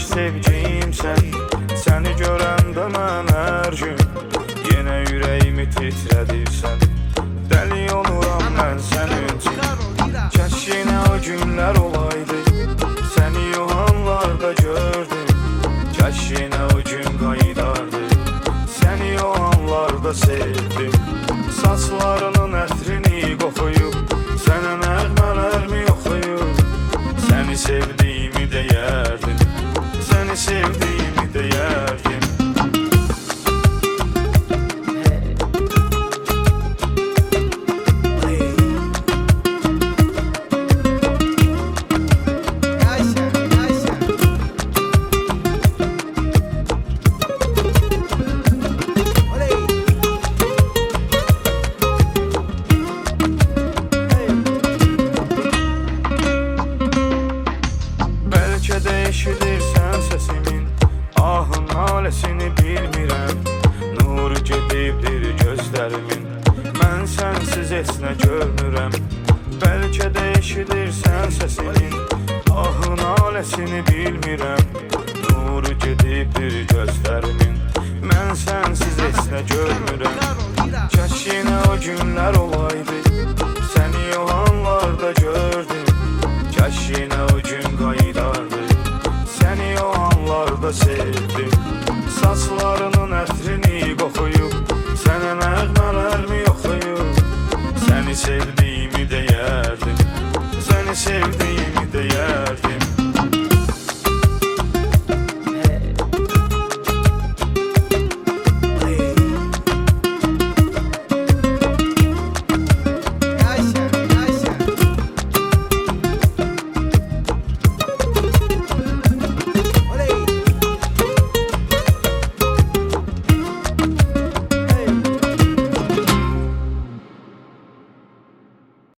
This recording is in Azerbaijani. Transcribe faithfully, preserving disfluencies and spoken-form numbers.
sevgimsən. Səni görəndə mən hər gün yenə ürəyimi titrədirsən. Dəli oluram mən sənin üçün. Kəşk yenə o günlər olaydı, səni o anlarda gördüm. Kəşk yenə o gün qayıdardı, səni o anlarda sevdim. Saçlarının ətrini qoxuyub, sənə nəğmələrmi oxuyub. Səni sevdiyimi deyərdim, səni sevdiyimi deyərdim. Bəlkə də eşidirsən səsimin ahın naləsini bilmirəm. Nuru gedibdir gözlərimin, mən sənsiz heç nə görmürəm. Bəlkə də eşidirsən səsimin ahın naləsini bilmirəm.